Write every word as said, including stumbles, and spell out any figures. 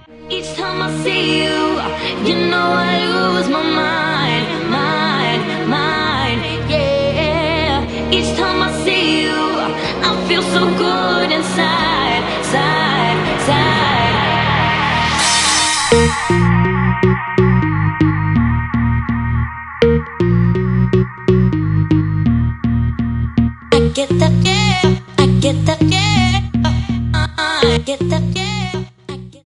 Each time I see you, you know I lose my mind, mind, mind, yeah. Each time I see you, I feel so good inside, side, side.